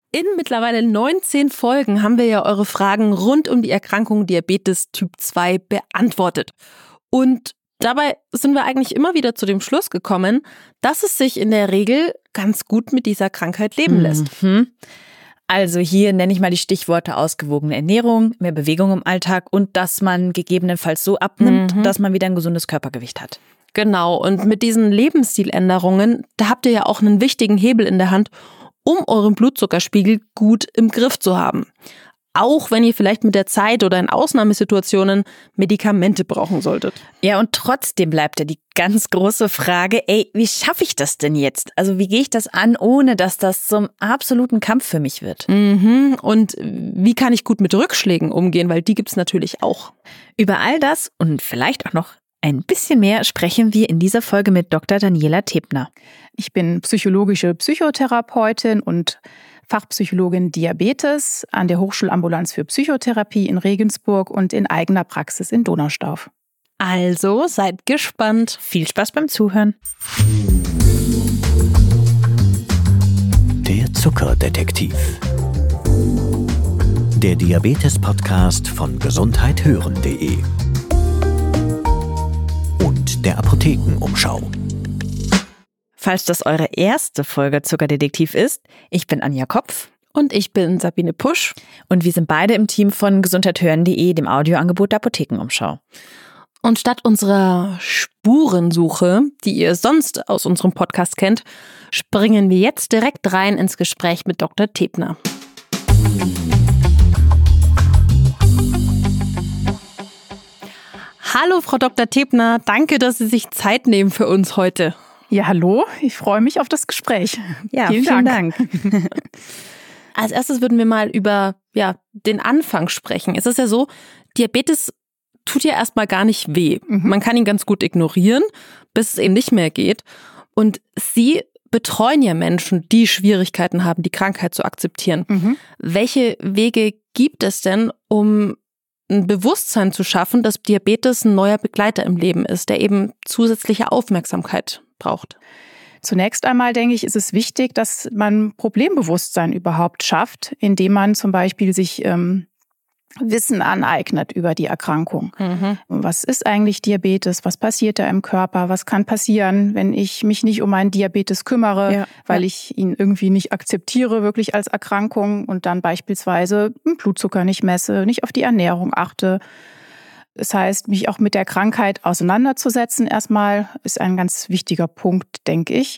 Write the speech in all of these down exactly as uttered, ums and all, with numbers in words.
In mittlerweile neunzehn Folgen haben wir ja eure Fragen rund um die Erkrankung Diabetes Typ zwei beantwortet. Und dabei sind wir eigentlich immer wieder zu dem Schluss gekommen, dass es sich in der Regel ganz gut mit dieser Krankheit leben lässt. Mhm. Also hier nenne ich mal die Stichworte ausgewogene Ernährung, mehr Bewegung im Alltag und dass man gegebenenfalls so abnimmt, mhm. dass man wieder ein gesundes Körpergewicht hat. Genau, und mit diesen Lebensstiländerungen, da habt ihr ja auch einen wichtigen Hebel in der Hand, um euren Blutzuckerspiegel gut im Griff zu haben. Auch wenn ihr vielleicht mit der Zeit oder in Ausnahmesituationen Medikamente brauchen solltet. Ja, und trotzdem bleibt ja die ganz große Frage, ey, wie schaffe ich das denn jetzt? Also wie gehe ich das an, ohne dass das zum absoluten Kampf für mich wird? Mhm. Und wie kann ich gut mit Rückschlägen umgehen? Weil die gibt's natürlich auch. Über all das und vielleicht auch noch ein bisschen mehr sprechen wir in dieser Folge mit Doktor Daniela Thebner. Ich bin psychologische Psychotherapeutin und Fachpsychologin Diabetes an der Hochschulambulanz für Psychotherapie in Regensburg und in eigener Praxis in Donaustauf. Also seid gespannt. Viel Spaß beim Zuhören. Der Zuckerdetektiv. Der Diabetes-Podcast von gesundheit hören punkt de und der Apothekenumschau. Falls das eure erste Folge Zuckerdetektiv ist, ich bin Anja Kopf. Und ich bin Sabine Pusch. Und wir sind beide im Team von gesundheit hören punkt de, dem Audioangebot der Apothekenumschau. Und statt unserer Spurensuche, die ihr sonst aus unserem Podcast kennt, springen wir jetzt direkt rein ins Gespräch mit Doktor Thebner. Hallo Frau Doktor Thebner, danke, dass Sie sich Zeit nehmen für uns heute. Ja, hallo, ich freue mich auf das Gespräch. Ja, vielen, vielen Dank. Dank. Als erstes würden wir mal über ja, den Anfang sprechen. Es ist ja so, Diabetes tut ja erstmal gar nicht weh. Mhm. Man kann ihn ganz gut ignorieren, bis es eben nicht mehr geht. Und Sie betreuen ja Menschen, die Schwierigkeiten haben, die Krankheit zu akzeptieren. Mhm. Welche Wege gibt es denn, um ein Bewusstsein zu schaffen, dass Diabetes ein neuer Begleiter im Leben ist, der eben zusätzliche Aufmerksamkeit braucht? Zunächst einmal, denke ich, ist es wichtig, dass man Problembewusstsein überhaupt schafft, indem man zum Beispiel sich ähm, Wissen aneignet über die Erkrankung. Mhm. Was ist eigentlich Diabetes? Was passiert da im Körper? Was kann passieren, wenn ich mich nicht um meinen Diabetes kümmere, ja, weil ja. ich ihn irgendwie nicht akzeptiere, wirklich als Erkrankung und dann beispielsweise den Blutzucker nicht messe, nicht auf die Ernährung achte. Das heißt, mich auch mit der Krankheit auseinanderzusetzen, erstmal ist ein ganz wichtiger Punkt, denke ich.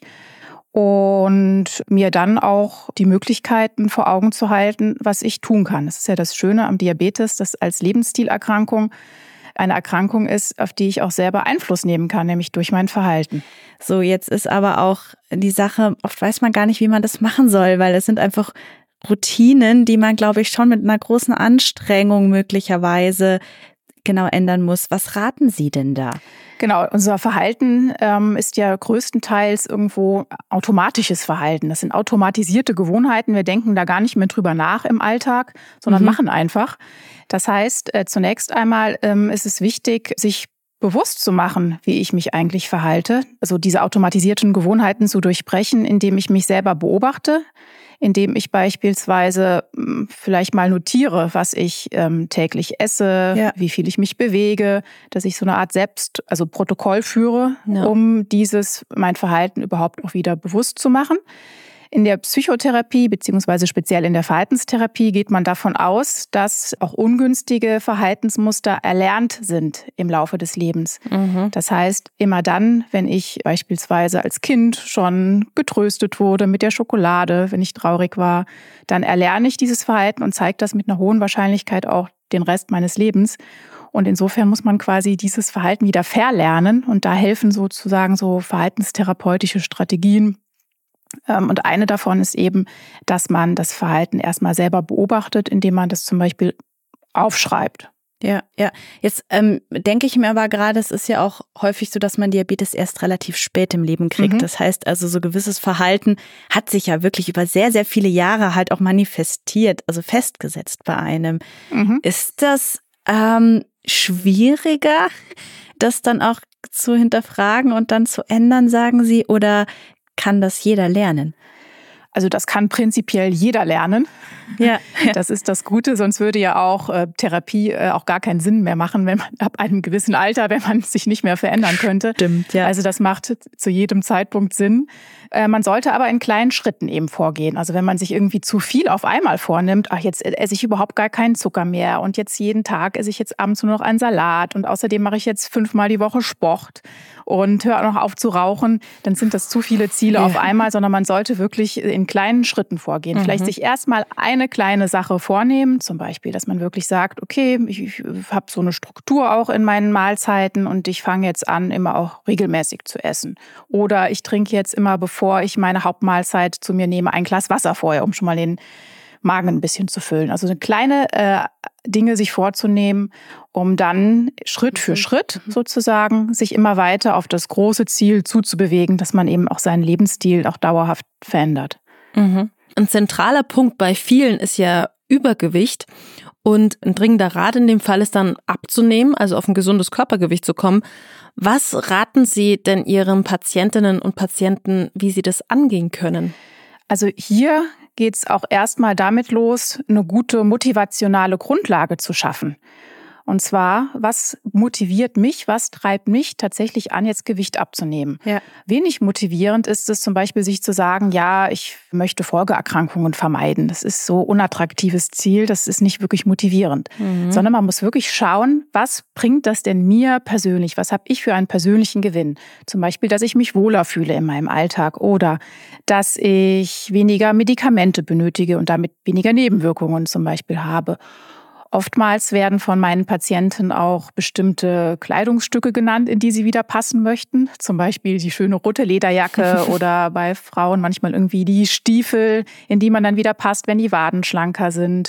Und mir dann auch die Möglichkeiten vor Augen zu halten, was ich tun kann. Das ist ja das Schöne am Diabetes, dass als Lebensstilerkrankung eine Erkrankung ist, auf die ich auch selber Einfluss nehmen kann, nämlich durch mein Verhalten. So, jetzt ist aber auch die Sache, oft weiß man gar nicht, wie man das machen soll, weil es sind einfach Routinen, die man, glaube ich, schon mit einer großen Anstrengung möglicherweise genau ändern muss. Was raten Sie denn da? Genau, unser Verhalten ähm, ist ja größtenteils irgendwo automatisches Verhalten. Das sind automatisierte Gewohnheiten. Wir denken da gar nicht mehr drüber nach im Alltag, sondern mhm. machen einfach. Das heißt, äh, zunächst einmal ähm, ist es wichtig, sich bewusst zu machen, wie ich mich eigentlich verhalte. Also diese automatisierten Gewohnheiten zu durchbrechen, indem ich mich selber beobachte, indem ich beispielsweise vielleicht mal notiere, was ich ähm, täglich esse, ja. wie viel ich mich bewege, dass ich so eine Art Selbst, also Protokoll führe, ja. um dieses, mein Verhalten überhaupt auch wieder bewusst zu machen. In der Psychotherapie beziehungsweise speziell in der Verhaltenstherapie geht man davon aus, dass auch ungünstige Verhaltensmuster erlernt sind im Laufe des Lebens. Mhm. Das heißt, immer dann, wenn ich beispielsweise als Kind schon getröstet wurde mit der Schokolade, wenn ich traurig war, dann erlerne ich dieses Verhalten und zeige das mit einer hohen Wahrscheinlichkeit auch den Rest meines Lebens. Und insofern muss man quasi dieses Verhalten wieder verlernen und da helfen sozusagen so verhaltenstherapeutische Strategien. Und eine davon ist eben, dass man das Verhalten erstmal selber beobachtet, indem man das zum Beispiel aufschreibt. Ja, ja. Jetzt ähm, denke ich mir aber gerade, es ist ja auch häufig so, dass man Diabetes erst relativ spät im Leben kriegt. Mhm. Das heißt also, so gewisses Verhalten hat sich ja wirklich über sehr, sehr viele Jahre halt auch manifestiert, also festgesetzt bei einem. Mhm. Ist das ähm, schwieriger, das dann auch zu hinterfragen und dann zu ändern, sagen Sie, oder kann das jeder lernen? Also das kann prinzipiell jeder lernen. Ja, ja. Das ist das Gute, sonst würde ja auch äh, Therapie äh, auch gar keinen Sinn mehr machen, wenn man ab einem gewissen Alter, wenn man sich nicht mehr verändern könnte. Stimmt, ja. Also das macht zu jedem Zeitpunkt Sinn. Äh, man sollte aber in kleinen Schritten eben vorgehen. Also wenn man sich irgendwie zu viel auf einmal vornimmt, ach, jetzt esse ich überhaupt gar keinen Zucker mehr und jetzt jeden Tag esse ich jetzt abends nur noch einen Salat und außerdem mache ich jetzt fünfmal die Woche Sport und höre auch noch auf zu rauchen, dann sind das zu viele Ziele ja. auf einmal, sondern man sollte wirklich in kleinen Schritten vorgehen. Mhm. Vielleicht sich erstmal eine kleine Sache vornehmen, zum Beispiel, dass man wirklich sagt, okay, ich, ich habe so eine Struktur auch in meinen Mahlzeiten und ich fange jetzt an, immer auch regelmäßig zu essen. Oder ich trinke jetzt immer, bevor ich meine Hauptmahlzeit zu mir nehme, ein Glas Wasser vorher, um schon mal den Magen ein bisschen zu füllen. Also kleine äh, Dinge sich vorzunehmen, um dann Schritt für Schritt sozusagen sich immer weiter auf das große Ziel zuzubewegen, dass man eben auch seinen Lebensstil auch dauerhaft verändert. Mhm. Ein zentraler Punkt bei vielen ist ja Übergewicht und ein dringender Rat in dem Fall ist dann abzunehmen, also auf ein gesundes Körpergewicht zu kommen. Was raten Sie denn Ihren Patientinnen und Patienten, wie sie das angehen können? Also hier geht es auch erstmal damit los, eine gute motivationale Grundlage zu schaffen. Und zwar, was motiviert mich, was treibt mich tatsächlich an, jetzt Gewicht abzunehmen? Ja. Wenig motivierend ist es zum Beispiel, sich zu sagen, ja, ich möchte Folgeerkrankungen vermeiden. Das ist so ein unattraktives Ziel, das ist nicht wirklich motivierend. Mhm. Sondern man muss wirklich schauen, was bringt das denn mir persönlich? Was habe ich für einen persönlichen Gewinn? Zum Beispiel, dass ich mich wohler fühle in meinem Alltag oder dass ich weniger Medikamente benötige und damit weniger Nebenwirkungen zum Beispiel habe. Oftmals werden von meinen Patienten auch bestimmte Kleidungsstücke genannt, in die sie wieder passen möchten. Zum Beispiel die schöne rote Lederjacke oder bei Frauen manchmal irgendwie die Stiefel, in die man dann wieder passt, wenn die Waden schlanker sind.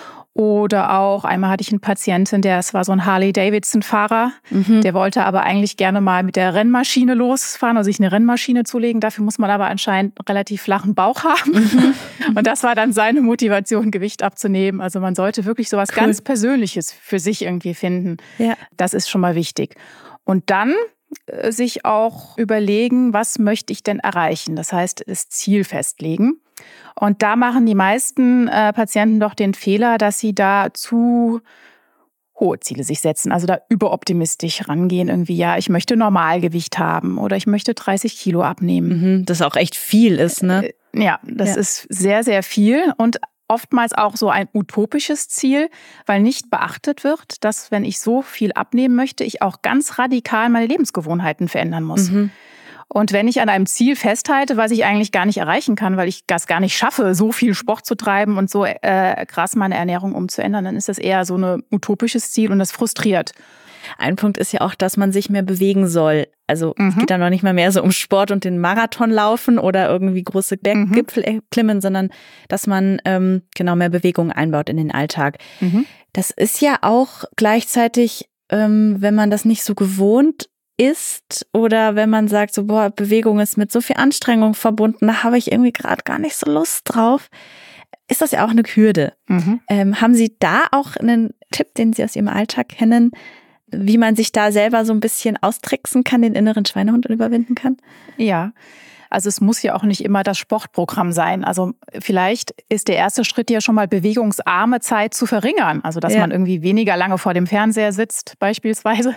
Oder auch, einmal hatte ich einen Patienten, der es war so ein Harley-Davidson-Fahrer. Mhm. Der wollte aber eigentlich gerne mal mit der Rennmaschine losfahren, also sich eine Rennmaschine zulegen. Dafür muss man aber anscheinend einen relativ flachen Bauch haben. Mhm. Und das war dann seine Motivation, Gewicht abzunehmen. Also man sollte wirklich sowas cool. ganz Persönliches für sich irgendwie finden. Ja. Das ist schon mal wichtig. Und dann äh, sich auch überlegen, was möchte ich denn erreichen? Das heißt, das Ziel festlegen. Und da machen die meisten äh, Patienten doch den Fehler, dass sie da zu hohe Ziele sich setzen, also da überoptimistisch rangehen. Irgendwie, ja, ich möchte Normalgewicht haben oder ich möchte dreißig Kilo abnehmen. Mhm, das auch echt viel ist, ne? Äh, ja, das ja. ist sehr, sehr viel und oftmals auch so ein utopisches Ziel, weil nicht beachtet wird, dass, wenn ich so viel abnehmen möchte, ich auch ganz radikal meine Lebensgewohnheiten verändern muss. Mhm. Und wenn ich an einem Ziel festhalte, was ich eigentlich gar nicht erreichen kann, weil ich das gar nicht schaffe, so viel Sport zu treiben und so äh, krass meine Ernährung umzuändern, dann ist das eher so ein utopisches Ziel und das frustriert. Ein Punkt ist ja auch, dass man sich mehr bewegen soll. Also mhm. es geht dann noch nicht mal mehr so um Sport und den Marathon laufen oder irgendwie große Berggipfel mhm. erklimmen, sondern dass man ähm, genau mehr Bewegung einbaut in den Alltag. Mhm. Das ist ja auch gleichzeitig, ähm, wenn man das nicht so gewohnt ist oder wenn man sagt, so boah, Bewegung ist mit so viel Anstrengung verbunden, da habe ich irgendwie gerade gar nicht so Lust drauf, ist das ja auch eine Hürde. Mhm. Ähm, haben Sie da auch einen Tipp, den Sie aus Ihrem Alltag kennen, wie man sich da selber so ein bisschen austricksen kann, den inneren Schweinehund überwinden kann? Ja, also es muss ja auch nicht immer das Sportprogramm sein. Also vielleicht ist der erste Schritt ja schon mal bewegungsarme Zeit zu verringern. Also dass ja. man irgendwie weniger lange vor dem Fernseher sitzt beispielsweise.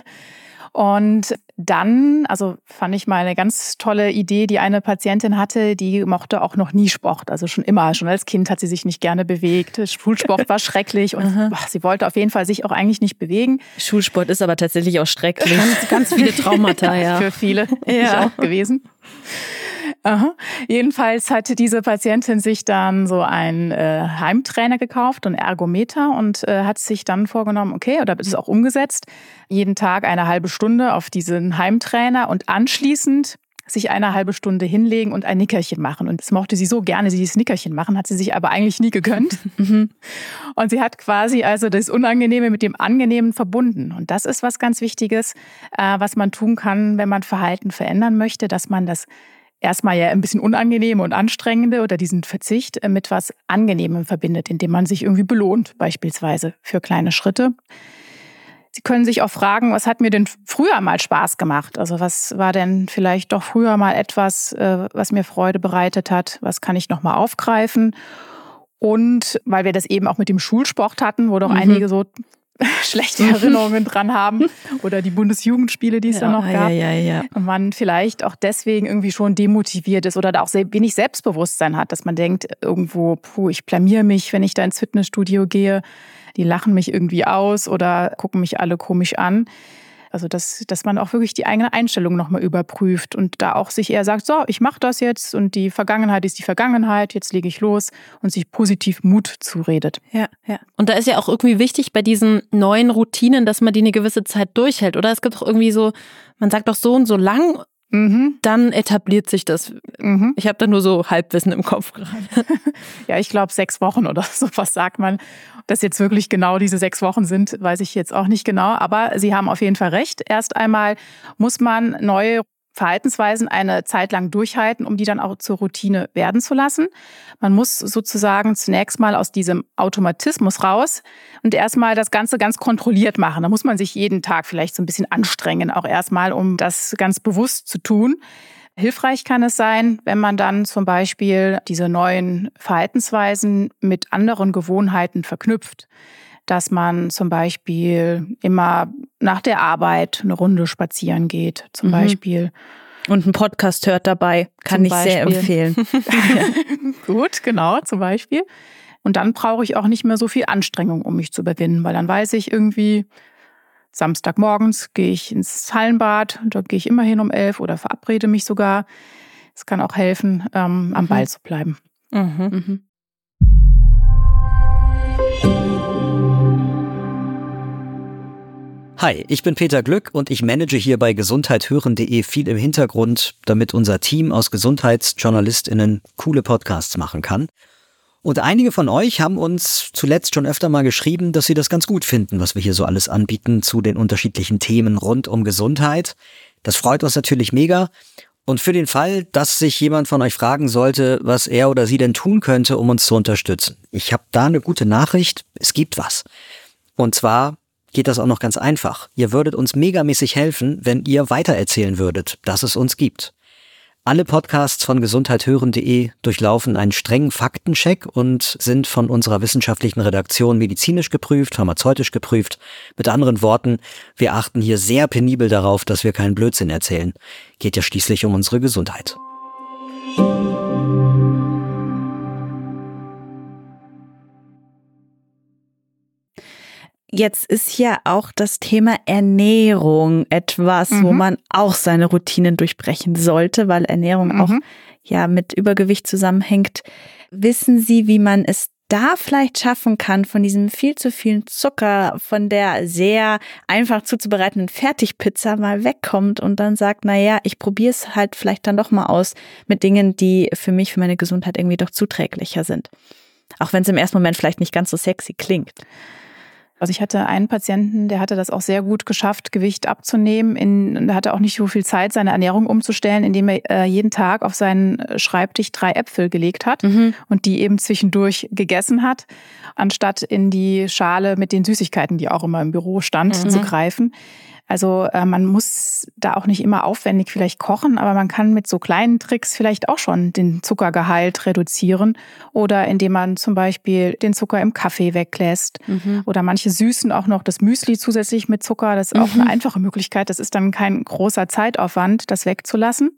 Und dann, also fand ich mal eine ganz tolle Idee, die eine Patientin hatte, die mochte auch noch nie Sport, also schon immer, schon als Kind hat sie sich nicht gerne bewegt. Schulsport war schrecklich und ach, sie wollte auf jeden Fall sich auch eigentlich nicht bewegen. Schulsport ist aber tatsächlich auch schrecklich. Ganz, ganz viele Traumata, ja. Für viele, ja. Ich auch gewesen. Aha. Jedenfalls hatte diese Patientin sich dann so einen äh, Heimtrainer gekauft, einen Ergometer und äh, hat sich dann vorgenommen, okay, oder ist es auch umgesetzt, jeden Tag eine halbe Stunde auf diesen Heimtrainer und anschließend sich eine halbe Stunde hinlegen und ein Nickerchen machen. Und das mochte sie so gerne, sie dieses Nickerchen machen, hat sie sich aber eigentlich nie gegönnt. Und sie hat quasi also das Unangenehme mit dem Angenehmen verbunden. Und das ist was ganz Wichtiges, äh, was man tun kann, wenn man Verhalten verändern möchte, dass man das erstmal ja ein bisschen Unangenehme und Anstrengende oder diesen Verzicht mit was Angenehmem verbindet, indem man sich irgendwie belohnt, beispielsweise für kleine Schritte. Sie können sich auch fragen, was hat mir denn früher mal Spaß gemacht? Also was war denn vielleicht doch früher mal etwas, was mir Freude bereitet hat? Was kann ich nochmal aufgreifen? Und weil wir das eben auch mit dem Schulsport hatten, wo doch mhm. einige so schlechte Erinnerungen dran haben oder die Bundesjugendspiele, die es ja, da noch gab. Ja, ja, ja. Und man vielleicht auch deswegen irgendwie schon demotiviert ist oder da auch sehr wenig Selbstbewusstsein hat, dass man denkt irgendwo, puh, ich blamier mich, wenn ich da ins Fitnessstudio gehe. Die lachen mich irgendwie aus oder gucken mich alle komisch an. Also dass, dass man auch wirklich die eigene Einstellung nochmal überprüft und da auch sich eher sagt, so, ich mache das jetzt und die Vergangenheit ist die Vergangenheit, jetzt lege ich los und sich positiv Mut zuredet. Ja, ja. Und da ist ja auch irgendwie wichtig bei diesen neuen Routinen, dass man die eine gewisse Zeit durchhält, oder? Es gibt doch irgendwie so, man sagt doch so und so lang, mhm. dann etabliert sich das. Mhm. Ich habe da nur so Halbwissen im Kopf gerade. Ja, ich glaube sechs Wochen oder sowas sagt man. Dass jetzt wirklich genau diese sechs Wochen sind, weiß ich jetzt auch nicht genau. Aber Sie haben auf jeden Fall recht. Erst einmal muss man neue Verhaltensweisen eine Zeit lang durchhalten, um die dann auch zur Routine werden zu lassen. Man muss sozusagen zunächst mal aus diesem Automatismus raus und erstmal das Ganze ganz kontrolliert machen. Da muss man sich jeden Tag vielleicht so ein bisschen anstrengen, auch erstmal, um das ganz bewusst zu tun. Hilfreich kann es sein, wenn man dann zum Beispiel diese neuen Verhaltensweisen mit anderen Gewohnheiten verknüpft. Dass man zum Beispiel immer nach der Arbeit eine Runde spazieren geht, zum mhm. Beispiel. Und einen Podcast hört dabei, kann zum ich Beispiel. Sehr empfehlen. Gut, genau, zum Beispiel. Und dann brauche ich auch nicht mehr so viel Anstrengung, um mich zu überwinden, weil dann weiß ich irgendwie, Samstagmorgens gehe ich ins Hallenbad, da gehe ich immer hin um elf oder verabrede mich sogar. Es kann auch helfen, ähm, am mhm. Ball zu bleiben. Mhm. Mhm. Hi, ich bin Peter Glück und ich manage hier bei gesundheit hören punkt de viel im Hintergrund, damit unser Team aus GesundheitsjournalistInnen coole Podcasts machen kann. Und einige von euch haben uns zuletzt schon öfter mal geschrieben, dass sie das ganz gut finden, was wir hier so alles anbieten zu den unterschiedlichen Themen rund um Gesundheit. Das freut uns natürlich mega. Und für den Fall, dass sich jemand von euch fragen sollte, was er oder sie denn tun könnte, um uns zu unterstützen. Ich habe da eine gute Nachricht. Es gibt was. Und zwar geht das auch noch ganz einfach. Ihr würdet uns megamäßig helfen, wenn ihr weitererzählen würdet, dass es uns gibt. Alle Podcasts von gesundheit hören punkt de durchlaufen einen strengen Faktencheck und sind von unserer wissenschaftlichen Redaktion medizinisch geprüft, pharmazeutisch geprüft. Mit anderen Worten, wir achten hier sehr penibel darauf, dass wir keinen Blödsinn erzählen. Geht ja schließlich um unsere Gesundheit. Jetzt ist ja auch das Thema Ernährung etwas, mhm. wo man auch seine Routinen durchbrechen sollte, weil Ernährung mhm. auch ja mit Übergewicht zusammenhängt. Wissen Sie, wie man es da vielleicht schaffen kann, von diesem viel zu vielen Zucker, von der sehr einfach zuzubereitenden Fertigpizza mal wegkommt und dann sagt, naja, ich probiere es halt vielleicht dann doch mal aus mit Dingen, die für mich, für meine Gesundheit irgendwie doch zuträglicher sind. Auch wenn es im ersten Moment vielleicht nicht ganz so sexy klingt. Also ich hatte einen Patienten, der hatte das auch sehr gut geschafft, Gewicht abzunehmen. In, der hatte auch nicht so viel Zeit, seine Ernährung umzustellen, indem er äh, jeden Tag auf seinen Schreibtisch drei Äpfel gelegt hat mhm. und die eben zwischendurch gegessen hat, anstatt in die Schale mit den Süßigkeiten, die auch immer im Büro stand, mhm. zu greifen. Also äh, man muss da auch nicht immer aufwendig vielleicht kochen, aber man kann mit so kleinen Tricks vielleicht auch schon den Zuckergehalt reduzieren oder indem man zum Beispiel den Zucker im Kaffee weglässt mhm. oder manche süßen auch noch das Müsli zusätzlich mit Zucker. Das ist auch mhm. eine einfache Möglichkeit. Das ist dann kein großer Zeitaufwand, das wegzulassen.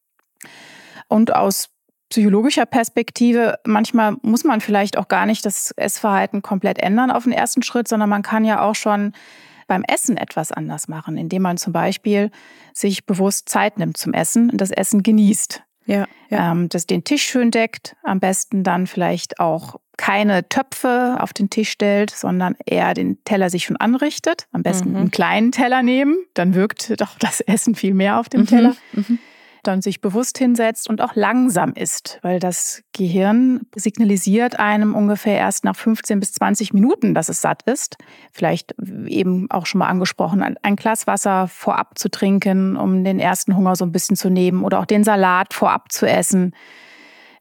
Und aus psychologischer Perspektive, manchmal muss man vielleicht auch gar nicht das Essverhalten komplett ändern auf den ersten Schritt, sondern man kann ja auch schon beim Essen etwas anders machen, indem man zum Beispiel sich bewusst Zeit nimmt zum Essen und das Essen genießt. Ja, ja. Ähm, das den Tisch schön deckt, am besten dann vielleicht auch keine Töpfe auf den Tisch stellt, sondern eher den Teller sich schon anrichtet. Am besten mhm. einen kleinen Teller nehmen, dann wirkt doch das Essen viel mehr auf dem mhm. Teller. Mhm. Dann sich bewusst hinsetzt und auch langsam isst, weil das Gehirn signalisiert einem ungefähr erst nach fünfzehn bis zwanzig Minuten, dass es satt ist. Vielleicht eben auch schon mal angesprochen, ein Glas Wasser vorab zu trinken, um den ersten Hunger so ein bisschen zu nehmen oder auch den Salat vorab zu essen.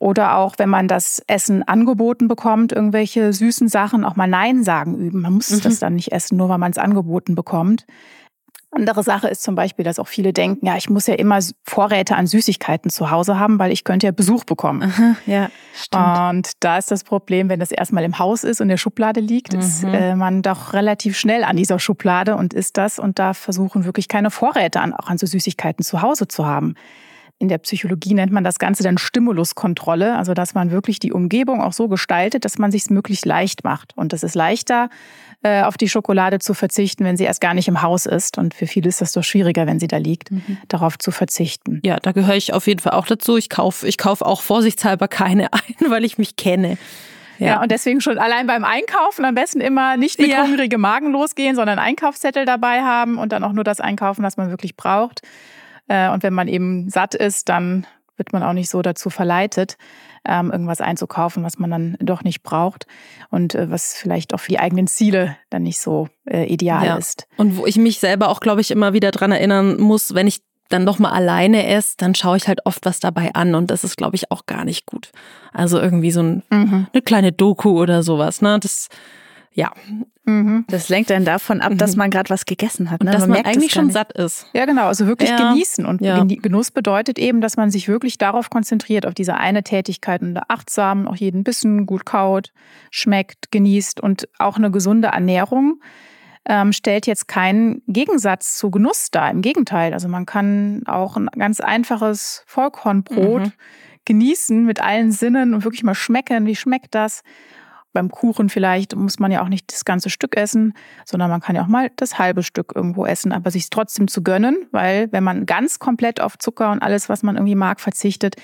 Oder auch, wenn man das Essen angeboten bekommt, irgendwelche süßen Sachen, auch mal Nein sagen üben. Man muss mhm. das dann nicht essen, nur weil man es angeboten bekommt. Andere Sache ist zum Beispiel, dass auch viele denken, ja, ich muss ja immer Vorräte an Süßigkeiten zu Hause haben, weil ich könnte ja Besuch bekommen. Aha, ja, stimmt. Und da ist das Problem, wenn das erstmal im Haus ist und in der Schublade liegt, mhm. ist äh, man doch relativ schnell an dieser Schublade und isst das und darf versuchen, wirklich keine Vorräte an, auch an so Süßigkeiten zu Hause zu haben. In der Psychologie nennt man das Ganze dann Stimuluskontrolle, also dass man wirklich die Umgebung auch so gestaltet, dass man sich es möglichst leicht macht. Und es ist leichter, äh, auf die Schokolade zu verzichten, wenn sie erst gar nicht im Haus ist. Und für viele ist das doch schwieriger, wenn sie da liegt, mhm. darauf zu verzichten. Ja, da gehöre ich auf jeden Fall auch dazu. Ich kaufe ich kauf auch vorsichtshalber keine ein, weil ich mich kenne. Ja. ja, und deswegen schon allein beim Einkaufen am besten immer nicht mit ja. hungrigem Magen losgehen, sondern einen Einkaufszettel dabei haben und dann auch nur das einkaufen, was man wirklich braucht. Und wenn man eben satt ist, dann wird man auch nicht so dazu verleitet, irgendwas einzukaufen, was man dann doch nicht braucht und was vielleicht auch für die eigenen Ziele dann nicht so ideal ja. ist. Und wo ich mich selber auch, glaube ich, immer wieder dran erinnern muss, wenn ich dann doch mal alleine esse, dann schaue ich halt oft was dabei an und das ist, glaube ich, auch gar nicht gut. Also irgendwie so ein, mhm. eine kleine Doku oder sowas, ne? Das Ja. Mhm. Das lenkt dann davon ab, dass man gerade was gegessen hat. Ne? Und dass man, man merkt eigentlich schon satt ist. Ja, genau. Also wirklich ja. genießen. Und ja. Genuss bedeutet eben, dass man sich wirklich darauf konzentriert, auf diese eine Tätigkeit und achtsam auch jeden Bissen gut kaut, schmeckt, genießt. Und auch eine gesunde Ernährung ähm, stellt jetzt keinen Gegensatz zu Genuss dar. Im Gegenteil. Also man kann auch ein ganz einfaches Vollkornbrot mhm. genießen mit allen Sinnen und wirklich mal schmecken. Wie schmeckt das? Beim Kuchen vielleicht muss man ja auch nicht das ganze Stück essen, sondern man kann ja auch mal das halbe Stück irgendwo essen, aber sich trotzdem zu gönnen, weil wenn man ganz komplett auf Zucker und alles, was man irgendwie mag, verzichtet,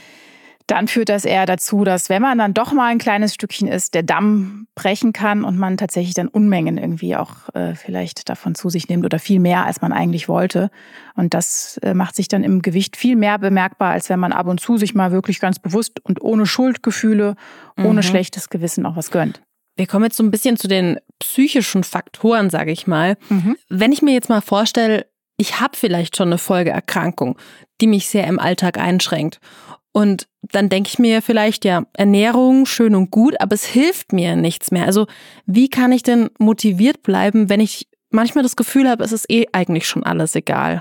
dann führt das eher dazu, dass wenn man dann doch mal ein kleines Stückchen isst, der Damm brechen kann und man tatsächlich dann Unmengen irgendwie auch äh, vielleicht davon zu sich nimmt oder viel mehr, als man eigentlich wollte. Und das äh, macht sich dann im Gewicht viel mehr bemerkbar, als wenn man ab und zu sich mal wirklich ganz bewusst und ohne Schuldgefühle, ohne mhm. schlechtes Gewissen auch was gönnt. Wir kommen jetzt so ein bisschen zu den psychischen Faktoren, sage ich mal. Mhm. Wenn ich mir jetzt mal vorstelle, ich habe vielleicht schon eine Folgeerkrankung, die mich sehr im Alltag einschränkt. Und dann denke ich mir vielleicht, ja, Ernährung, schön und gut, aber es hilft mir nichts mehr. Also wie kann ich denn motiviert bleiben, wenn ich manchmal das Gefühl habe, es ist eh eigentlich schon alles egal?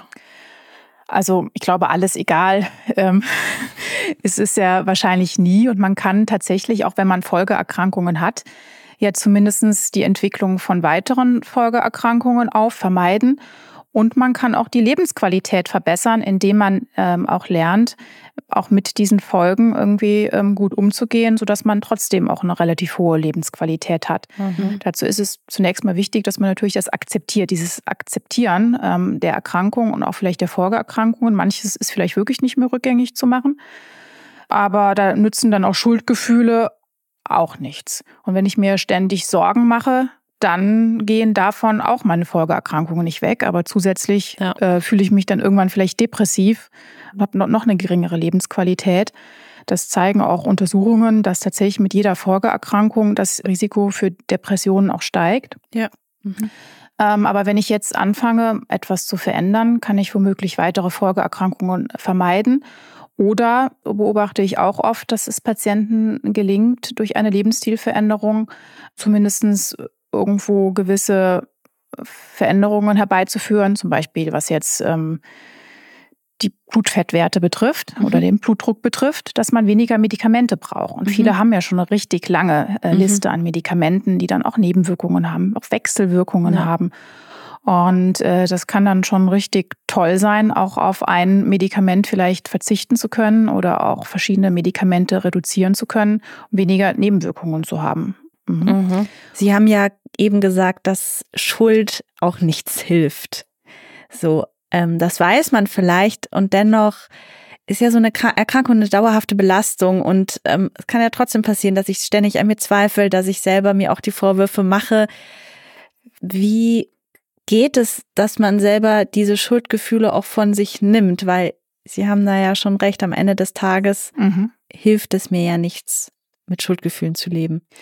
Also ich glaube, alles egal ähm, es ist ja wahrscheinlich nie. Und man kann tatsächlich, auch wenn man Folgeerkrankungen hat, ja zumindest die Entwicklung von weiteren Folgeerkrankungen auch vermeiden. Und man kann auch die Lebensqualität verbessern, indem man ähm, auch lernt, auch mit diesen Folgen irgendwie ähm, gut umzugehen, sodass man trotzdem auch eine relativ hohe Lebensqualität hat. Mhm. Dazu ist es zunächst mal wichtig, dass man natürlich das akzeptiert, dieses Akzeptieren ähm, der Erkrankung und auch vielleicht der Folgeerkrankungen. Manches ist vielleicht wirklich nicht mehr rückgängig zu machen, aber da nützen dann auch Schuldgefühle auch nichts. Und wenn ich mir ständig Sorgen mache, dann gehen davon auch meine Folgeerkrankungen nicht weg. Aber zusätzlich ja. äh, fühle ich mich dann irgendwann vielleicht depressiv und habe noch eine geringere Lebensqualität. Das zeigen auch Untersuchungen, dass tatsächlich mit jeder Folgeerkrankung das Risiko für Depressionen auch steigt. Ja. Mhm. Ähm, aber wenn ich jetzt anfange, etwas zu verändern, kann ich womöglich weitere Folgeerkrankungen vermeiden. Oder beobachte ich auch oft, dass es Patienten gelingt, durch eine Lebensstilveränderung zumindest irgendwo gewisse Veränderungen herbeizuführen, zum Beispiel was jetzt ähm, die Blutfettwerte betrifft mhm. oder den Blutdruck betrifft, dass man weniger Medikamente braucht. Und mhm. viele haben ja schon eine richtig lange äh, Liste mhm. an Medikamenten, die dann auch Nebenwirkungen haben, auch Wechselwirkungen ja. haben. Und äh, das kann dann schon richtig toll sein, auch auf ein Medikament vielleicht verzichten zu können oder auch verschiedene Medikamente reduzieren zu können, um weniger Nebenwirkungen zu haben. Mhm. Mhm. Sie haben ja eben gesagt, dass Schuld auch nichts hilft. So, ähm, das weiß man vielleicht und dennoch ist ja so eine Erkrankung eine dauerhafte Belastung und ähm, es kann ja trotzdem passieren, dass ich ständig an mir zweifle, dass ich selber mir auch die Vorwürfe mache. Wie geht es, dass man selber diese Schuldgefühle auch von sich nimmt? Weil Sie haben da ja schon recht, am Ende des Tages mhm. hilft es mir ja nichts, mit Schuldgefühlen zu leben.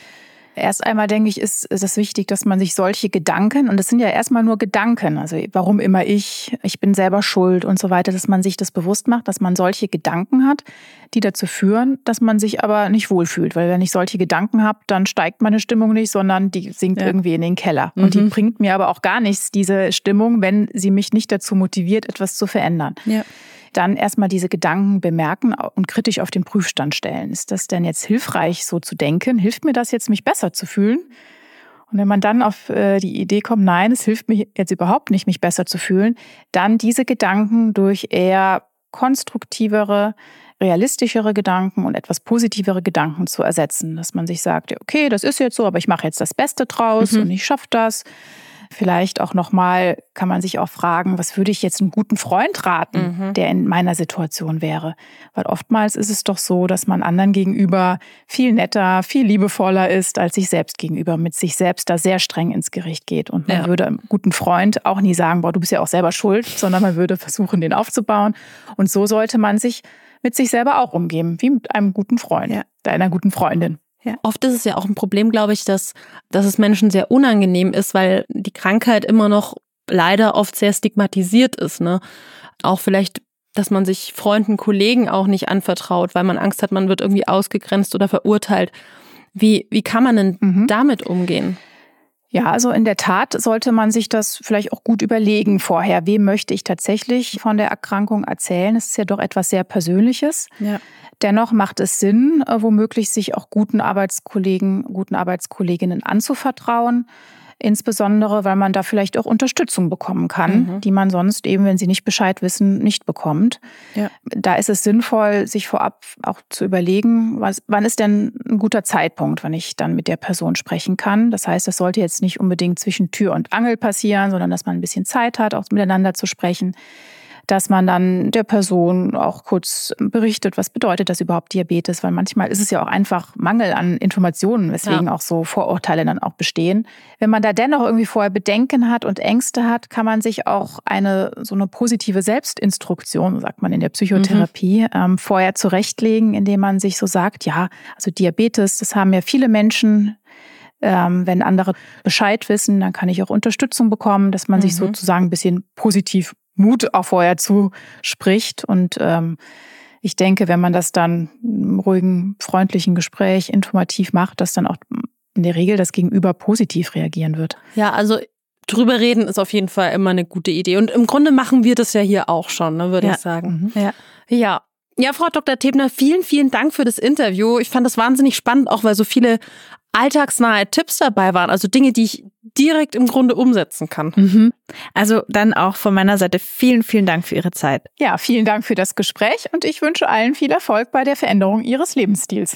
Erst einmal denke ich, ist, ist es wichtig, dass man sich solche Gedanken, und das sind ja erstmal nur Gedanken, also warum immer ich, ich bin selber schuld und so weiter, dass man sich das bewusst macht, dass man solche Gedanken hat, die dazu führen, dass man sich aber nicht wohlfühlt. Weil wenn ich solche Gedanken habe, dann steigt meine Stimmung nicht, sondern die sinkt ja. irgendwie in den Keller. Mhm. Und die bringt mir aber auch gar nichts, diese Stimmung, wenn sie mich nicht dazu motiviert, etwas zu verändern. Ja. Dann erstmal diese Gedanken bemerken und kritisch auf den Prüfstand stellen. Ist das denn jetzt hilfreich, so zu denken? Hilft mir das jetzt, mich besser zu fühlen? Und wenn man dann auf die Idee kommt, nein, es hilft mir jetzt überhaupt nicht, mich besser zu fühlen, dann diese Gedanken durch eher konstruktivere, realistischere Gedanken und etwas positivere Gedanken zu ersetzen. Dass man sich sagt, okay, das ist jetzt so, aber ich mache jetzt das Beste draus mhm. und ich schaffe das. Vielleicht auch nochmal kann man sich auch fragen, was würde ich jetzt einem guten Freund raten, mhm. der in meiner Situation wäre? Weil oftmals ist es doch so, dass man anderen gegenüber viel netter, viel liebevoller ist, als sich selbst gegenüber, mit sich selbst da sehr streng ins Gericht geht. Und man ja. würde einem guten Freund auch nie sagen, boah, du bist ja auch selber schuld, sondern man würde versuchen, den aufzubauen. Und so sollte man sich mit sich selber auch umgehen, wie mit einem guten Freund, ja. einer guten Freundin. Ja. Oft ist es ja auch ein Problem, glaube ich, dass, dass es Menschen sehr unangenehm ist, weil die Krankheit immer noch leider oft sehr stigmatisiert ist, ne? Auch vielleicht, dass man sich Freunden, Kollegen auch nicht anvertraut, weil man Angst hat, man wird irgendwie ausgegrenzt oder verurteilt. Wie, wie kann man denn mhm. damit umgehen? Ja, also in der Tat sollte man sich das vielleicht auch gut überlegen vorher. Wem möchte ich tatsächlich von der Erkrankung erzählen? Es ist ja doch etwas sehr Persönliches. Ja. Dennoch macht es Sinn, womöglich sich auch guten Arbeitskollegen, guten Arbeitskolleginnen anzuvertrauen. Insbesondere, weil man da vielleicht auch Unterstützung bekommen kann, mhm. die man sonst eben, wenn sie nicht Bescheid wissen, nicht bekommt. Ja. Da ist es sinnvoll, sich vorab auch zu überlegen, was, wann ist denn ein guter Zeitpunkt, wann ich dann mit der Person sprechen kann. Das heißt, das sollte jetzt nicht unbedingt zwischen Tür und Angel passieren, sondern dass man ein bisschen Zeit hat, auch miteinander zu sprechen. Dass man dann der Person auch kurz berichtet, was bedeutet das überhaupt Diabetes, weil manchmal ist es ja auch einfach Mangel an Informationen, weswegen ja. auch so Vorurteile dann auch bestehen. Wenn man da dennoch irgendwie vorher Bedenken hat und Ängste hat, kann man sich auch eine so eine positive Selbstinstruktion, sagt man in der Psychotherapie, mhm. ähm, vorher zurechtlegen, indem man sich so sagt, ja, also Diabetes, das haben ja viele Menschen. Ähm, wenn andere Bescheid wissen, dann kann ich auch Unterstützung bekommen, dass man mhm. sich sozusagen ein bisschen positiv Mut auch vorher zuspricht. Und ähm, ich denke, wenn man das dann im ruhigen, freundlichen Gespräch informativ macht, dass dann auch in der Regel das Gegenüber positiv reagieren wird. Ja, also drüber reden ist auf jeden Fall immer eine gute Idee. Und im Grunde machen wir das ja hier auch schon, ne, würde ja. ich sagen. Mhm. Ja. ja. Ja, Frau Doktor Thebner, vielen, vielen Dank für das Interview. Ich fand das wahnsinnig spannend, auch weil so viele alltagsnahe Tipps dabei waren, also Dinge, die ich direkt im Grunde umsetzen kann. Mhm. Also dann auch von meiner Seite vielen, vielen Dank für Ihre Zeit. Ja, vielen Dank für das Gespräch und ich wünsche allen viel Erfolg bei der Veränderung Ihres Lebensstils.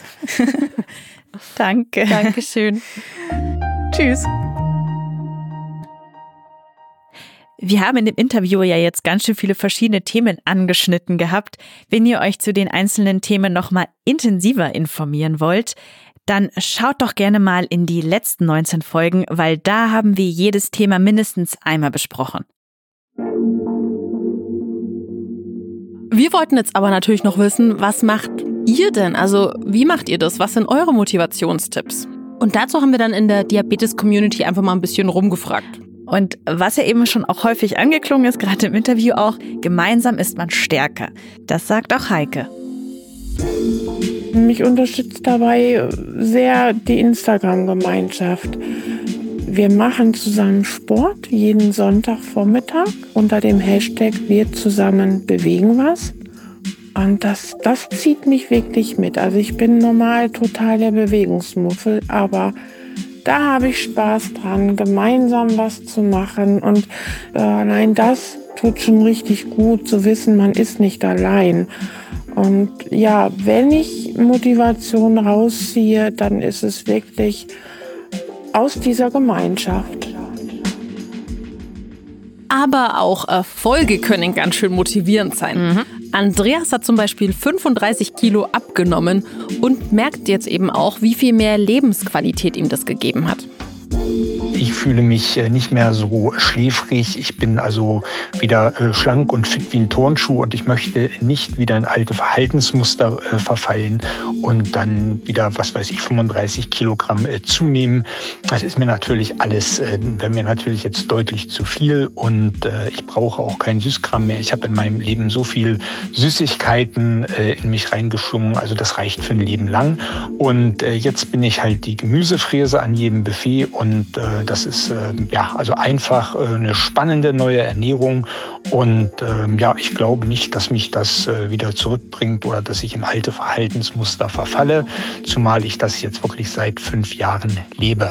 Danke. Dankeschön. Tschüss. Wir haben in dem Interview ja jetzt ganz schön viele verschiedene Themen angeschnitten gehabt. Wenn ihr euch zu den einzelnen Themen nochmal intensiver informieren wollt, dann schaut doch gerne mal in die letzten neunzehn Folgen, weil da haben wir jedes Thema mindestens einmal besprochen. Wir wollten jetzt aber natürlich noch wissen, was macht ihr denn? Also wie macht ihr das? Was sind eure Motivationstipps? Und dazu haben wir dann in der Diabetes-Community einfach mal ein bisschen rumgefragt. Und was ja eben schon auch häufig angeklungen ist, gerade im Interview auch, gemeinsam ist man stärker. Das sagt auch Heike. Mich unterstützt dabei sehr die Instagram-Gemeinschaft. Wir machen zusammen Sport jeden Sonntagvormittag unter dem Hashtag Wir zusammen bewegen was. Und das, das zieht mich wirklich mit. Also ich bin normal total der Bewegungsmuffel, aber da habe ich Spaß dran, gemeinsam was zu machen. Und äh, allein das tut schon richtig gut, zu wissen, man ist nicht allein. Und ja, wenn ich Motivation rausziehe, dann ist es wirklich aus dieser Gemeinschaft. Aber auch Erfolge können ganz schön motivierend sein. Mhm. Andreas hat zum Beispiel fünfunddreißig Kilo abgenommen und merkt jetzt eben auch, wie viel mehr Lebensqualität ihm das gegeben hat. Ich fühle mich nicht mehr so schläfrig. Ich bin also wieder schlank und fit wie ein Turnschuh und ich möchte nicht wieder in alte Verhaltensmuster verfallen und dann wieder, was weiß ich, fünfunddreißig Kilogramm zunehmen. Das ist mir natürlich alles, wäre mir natürlich jetzt deutlich zu viel und ich brauche auch kein Süßkram mehr. Ich habe in meinem Leben so viel Süßigkeiten in mich reingeschlungen, also das reicht für ein Leben lang. Und jetzt bin ich halt die Gemüsefräse an jedem Buffet und äh, das ist äh, ja also einfach äh, eine spannende neue Ernährung und äh, ja, ich glaube nicht, dass mich das äh, wieder zurückbringt oder dass ich in alte Verhaltensmuster verfalle, zumal ich das jetzt wirklich seit fünf Jahren lebe.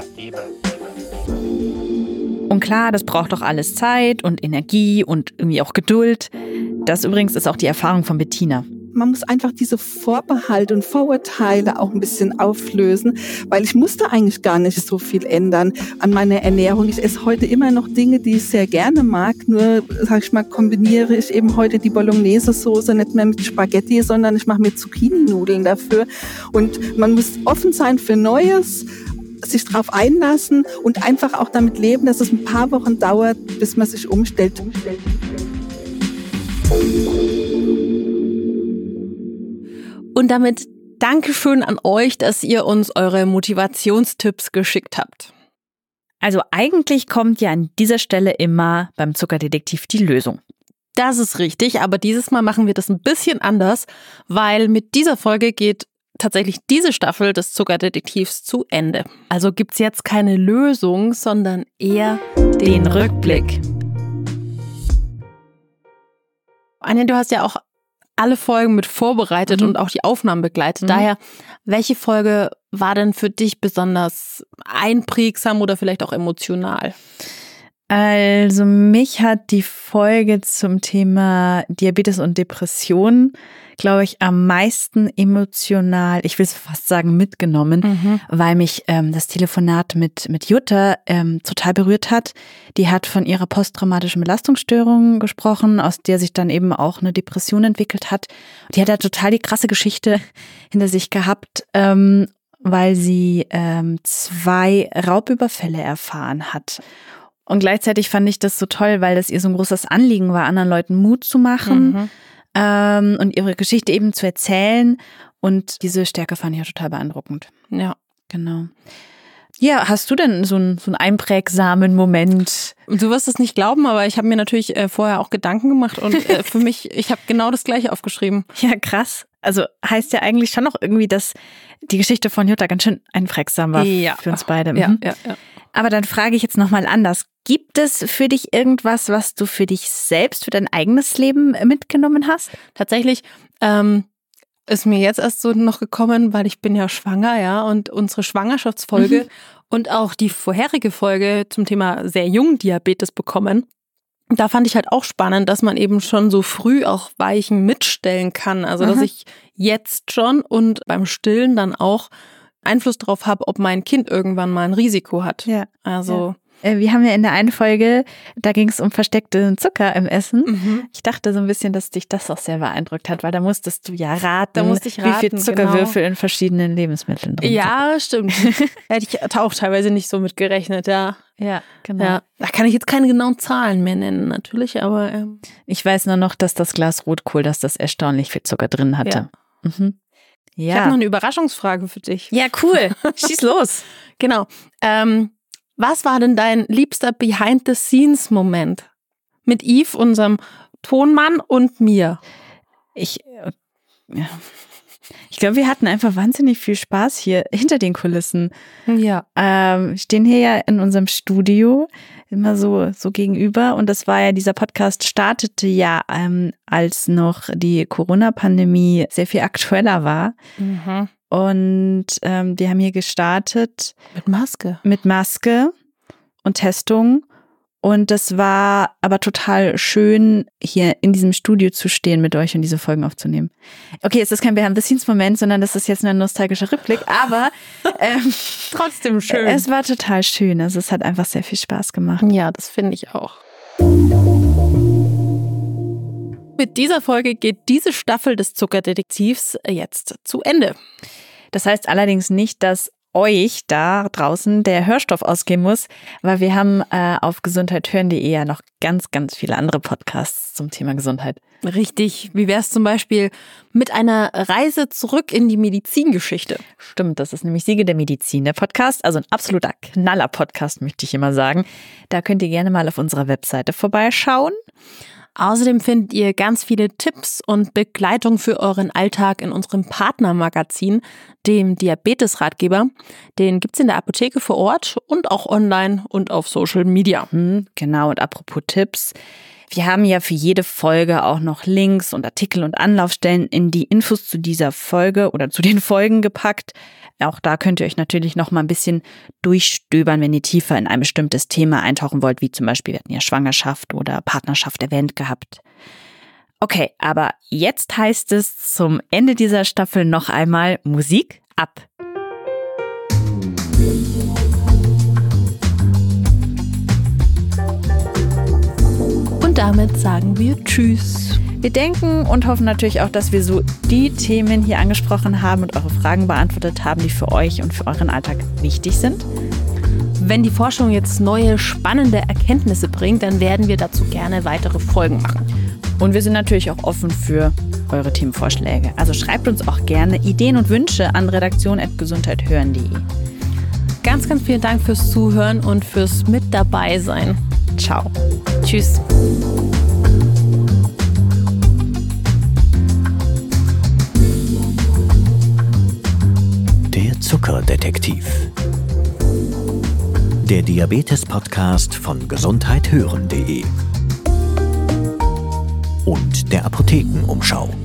Und klar, das braucht doch alles Zeit und Energie und irgendwie auch Geduld. Das übrigens ist auch die Erfahrung von Bettina. Man muss einfach diese Vorbehalte und Vorurteile auch ein bisschen auflösen, weil ich musste eigentlich gar nicht so viel ändern an meiner Ernährung. Ich esse heute immer noch Dinge, die ich sehr gerne mag, nur, sag ich mal, kombiniere ich eben heute die Bolognese-Soße nicht mehr mit Spaghetti, sondern ich mache mir Zucchini-Nudeln dafür. Und man muss offen sein für Neues, sich darauf einlassen und einfach auch damit leben, dass es ein paar Wochen dauert, bis man sich umstellt. Und damit Dankeschön an euch, dass ihr uns eure Motivationstipps geschickt habt. Also eigentlich kommt ja an dieser Stelle immer beim Zuckerdetektiv die Lösung. Das ist richtig, aber dieses Mal machen wir das ein bisschen anders, weil mit dieser Folge geht tatsächlich diese Staffel des Zuckerdetektivs zu Ende. Also gibt's jetzt keine Lösung, sondern eher den, den Rückblick. Anja, du hast ja auch alle Folgen mit vorbereitet mhm. und auch die Aufnahmen begleitet. Mhm. Daher, welche Folge war denn für dich besonders einprägsam oder vielleicht auch emotional? Also mich hat die Folge zum Thema Diabetes und Depression, glaube ich, am meisten emotional, ich will es fast sagen, mitgenommen, mhm. weil mich ähm, das Telefonat mit mit Jutta ähm, total berührt hat. Die hat von ihrer posttraumatischen Belastungsstörung gesprochen, aus der sich dann eben auch eine Depression entwickelt hat. Die hat ja total die krasse Geschichte hinter sich gehabt, ähm, weil sie ähm, zwei Raubüberfälle erfahren hat. Und gleichzeitig fand ich das so toll, weil das ihr so ein großes Anliegen war, anderen Leuten Mut zu machen mhm. ähm, und ihre Geschichte eben zu erzählen. Und diese Stärke fand ich ja total beeindruckend. Ja, genau. Ja, hast du denn so einen, so einen einprägsamen Moment? Du wirst es nicht glauben, aber ich habe mir natürlich äh, vorher auch Gedanken gemacht und äh, für mich, ich habe genau das Gleiche aufgeschrieben. Ja, krass. Also heißt ja eigentlich schon noch irgendwie, dass die Geschichte von Jutta ganz schön einprägsam war ja. für uns beide. Ja, mhm. ja, ja. Aber dann frage ich jetzt nochmal anders. Gibt es für dich irgendwas, was du für dich selbst, für dein eigenes Leben mitgenommen hast? Tatsächlich ähm, ist mir jetzt erst so noch gekommen, weil ich bin ja schwanger, ja, und unsere Schwangerschaftsfolge mhm. und auch die vorherige Folge zum Thema sehr jung Diabetes bekommen. Da fand ich halt auch spannend, dass man eben schon so früh auch Weichen mitstellen kann. Also, dass mhm. ich jetzt schon und beim Stillen dann auch Einfluss darauf habe, ob mein Kind irgendwann mal ein Risiko hat. Ja. Also ja. Wir haben ja in der einen Folge, da ging es um versteckten Zucker im Essen. Mhm. Ich dachte so ein bisschen, dass dich das auch sehr beeindruckt hat, weil da musstest du ja raten, da musste ich raten, wie viel Zuckerwürfel genau. in verschiedenen Lebensmitteln drin sind. Ja, stimmt. Hätte ich auch teilweise nicht so mit gerechnet, ja. Ja, genau. Ja. Da kann ich jetzt keine genauen Zahlen mehr nennen, natürlich, aber ähm. ich weiß nur noch, dass das Glas Rotkohl, dass das erstaunlich viel Zucker drin hatte. Ja. Mhm. Ja. Ja. Ich habe noch eine Überraschungsfrage für dich. Ja, cool. Schieß los. Genau. Ähm, was war denn dein liebster Behind-the-Scenes-Moment mit Yves, unserem Tonmann, und mir? Ich, ja. ich glaube, wir hatten einfach wahnsinnig viel Spaß hier hinter den Kulissen. Ja. Ähm, stehen hier ja in unserem Studio immer so, so gegenüber. Und das war ja, dieser Podcast startete ja, ähm, als noch die Corona-Pandemie sehr viel aktueller war. Mhm. Und ähm, wir haben hier gestartet. Mit Maske. Mit Maske und Testung. Und das war aber total schön, hier in diesem Studio zu stehen mit euch und diese Folgen aufzunehmen. Okay, es ist kein Behind-the-Scenes-Moment, sondern das ist jetzt ein nostalgischer Rückblick, aber ähm, trotzdem schön. Es war total schön. Also es hat einfach sehr viel Spaß gemacht. Ja, das finde ich auch. Mit dieser Folge geht diese Staffel des Zuckerdetektivs jetzt zu Ende. Das heißt allerdings nicht, dass euch da draußen der Hörstoff ausgehen muss, weil wir haben äh, auf gesundheit hören punkt de ja noch ganz, ganz viele andere Podcasts zum Thema Gesundheit. Richtig. Wie wäre es zum Beispiel mit einer Reise zurück in die Medizingeschichte? Stimmt, das ist nämlich Siege der Medizin, der Podcast. Also ein absoluter Knaller-Podcast, möchte ich immer sagen. Da könnt ihr gerne mal auf unserer Webseite vorbeischauen. Außerdem findet ihr ganz viele Tipps und Begleitung für euren Alltag in unserem Partnermagazin, dem Diabetes-Ratgeber. Den gibt's in der Apotheke vor Ort und auch online und auf Social Media. Hm, genau, und apropos Tipps. Wir haben ja für jede Folge auch noch Links und Artikel und Anlaufstellen in die Infos zu dieser Folge oder zu den Folgen gepackt. Auch da könnt ihr euch natürlich noch mal ein bisschen durchstöbern, wenn ihr tiefer in ein bestimmtes Thema eintauchen wollt, wie zum Beispiel, wir hatten ja Schwangerschaft oder Partnerschaft erwähnt gehabt. Okay, aber jetzt heißt es zum Ende dieser Staffel noch einmal Musik ab. Und damit sagen wir Tschüss. Wir denken und hoffen natürlich auch, dass wir so die Themen hier angesprochen haben und eure Fragen beantwortet haben, die für euch und für euren Alltag wichtig sind. Wenn die Forschung jetzt neue, spannende Erkenntnisse bringt, dann werden wir dazu gerne weitere Folgen machen. Und wir sind natürlich auch offen für eure Themenvorschläge. Also schreibt uns auch gerne Ideen und Wünsche an redaktion at gesundheit hören punkt de. Ganz, ganz vielen Dank fürs Zuhören und fürs Mit dabei sein. Ciao. Tschüss. Der Zuckerdetektiv. Der Diabetes-Podcast von gesundheit hören punkt de und der Apothekenumschau.